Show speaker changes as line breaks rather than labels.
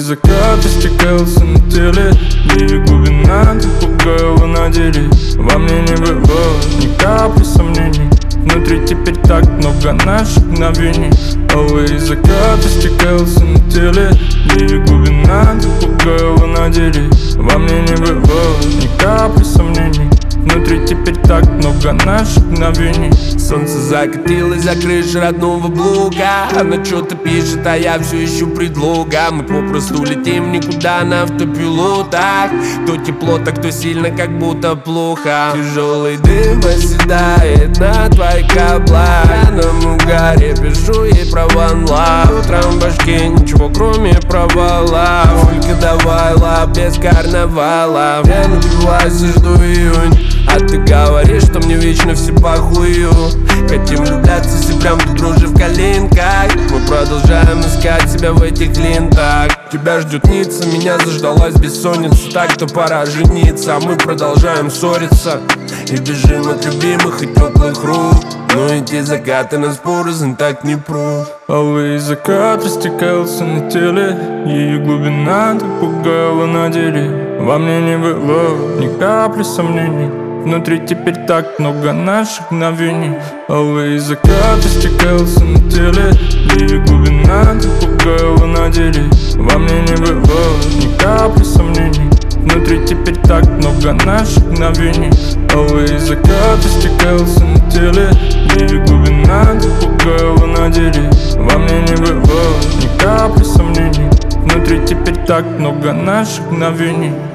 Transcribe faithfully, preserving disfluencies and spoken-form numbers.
закат истекался на теле, ее глубина так пугала на деле. Во мне не было ни капли сомнений, внутри теперь так много наших мгновений. Алый закат истекался на теле, ее глубина так пугала на деле. Во мне не было ни капли сомнений, внутри теперь так много наших мгновений.
Солнце закатилось за крышей родного блока. Она что-то пишет, а я все ищу предлога. Мы попросту летим никуда на автопилотах. То тепло, так то сильно, как будто плохо. Тяжелый дым оседает на твоих каблах. Я на угаре пишу ей про one love. Утром в башке ничего кроме провала. Только давай лап без карнавала. Я напиваюсь и жду июнь, а ты говоришь, что мне вечно все похую. Хотим влюбляться все прям тут дрожи в коленках. Мы продолжаем искать себя в этих лентах. Тебя ждет ница, меня заждалась бессонница. Так-то пора жениться, а мы продолжаем ссориться и бежим от любимых и теплых рук. Но эти закаты нас порознь так не прут.
Алый закат растекался на теле, ее глубина так пугала на деле. Во мне не было ни капли сомнений, внутри теперь так много наших мгновений. Алый закат истекался на теле, ее глубина так пугала на деле. Во мне не было ни капли сомнений, внутри теперь так много наших мгновений. Алый закат истекался на теле, ее глубина так пугала на деле. Во мне не было ни капли сомнений, внутри теперь так много наших мгновений.